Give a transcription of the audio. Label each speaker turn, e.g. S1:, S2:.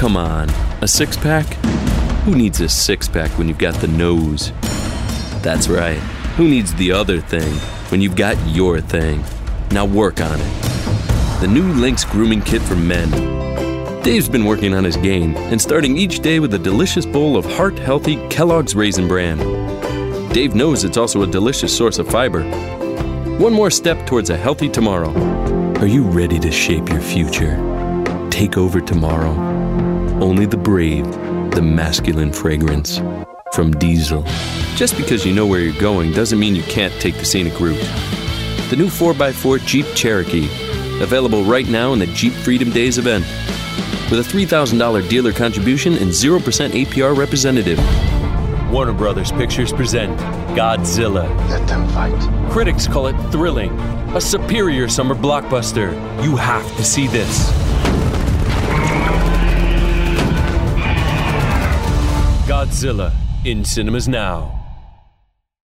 S1: Come on, a six-pack? Who needs a six-pack when you've got the nose? That's right. Who needs the other thing when you've got your thing? Now work on it. The new Lynx grooming kit for men. Dave's been working on his game and starting each day with a delicious bowl of heart-healthy Kellogg's Raisin Bran. Dave knows it's also a delicious source of fiber. One more step towards a healthy tomorrow. Are you ready to shape your future? Take over tomorrow. Only the brave, the masculine fragrance from Diesel. Just because you know where you're going doesn't mean you can't take the scenic route. The new 4x4 Jeep Cherokee, available right now in the Jeep Freedom Days event, with a $3,000 dealer contribution and 0% APR representative. Warner Brothers Pictures present Godzilla.
S2: Let them fight.
S1: Critics call it thrilling, a superior summer blockbuster. You have to see this. Godzilla in cinemas now.